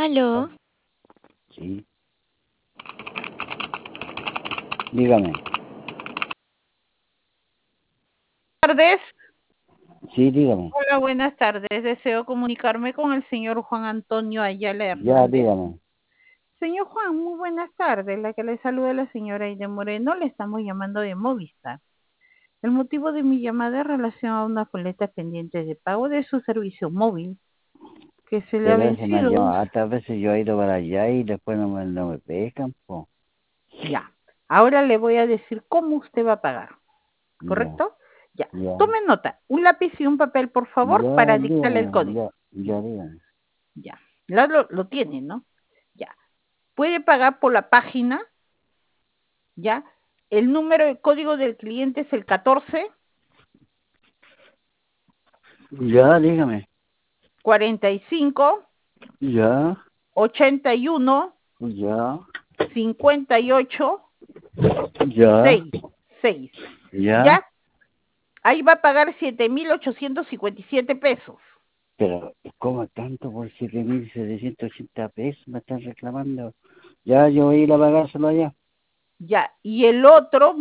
Aló, Sí, dígame. Tardes. Sí, dígame. Hola, buenas tardes. Deseo comunicarme con el señor Juan Antonio Ayala Ya, Hernández. dígame. Señor Juan, muy buenas tardes. La que le saluda es la señora Aide Moreno. Le estamos llamando de Movistar. El motivo de mi llamada es relación a una boleta pendiente de pago de su servicio móvil que se le ha Pero ese me ha vencido. llamado. Hartas veces yo he ido para allá y después no me pescan, po. Ya. Ahora le voy a decir cómo usted va a pagar. Ya, ¿Correcto? Ya. ya. Tome nota. Un lápiz y un papel, por favor, Ya, para dictarle el dígame. código. Ya, dígame. Ya. Lo tiene, ¿no? Ya. Puede pagar por la página, ¿ya? El número de código del cliente es el 14 Ya, dígame. 45 Ya, 81 ya, 58 ya, 6. ya. ¿Ya? Ahí va a pagar 7.857 pesos. Pero, ¿cómo tanto por 7.780 pesos me están reclamando? Ya, yo voy a ir a pagárselo allá. Ya. Y el otro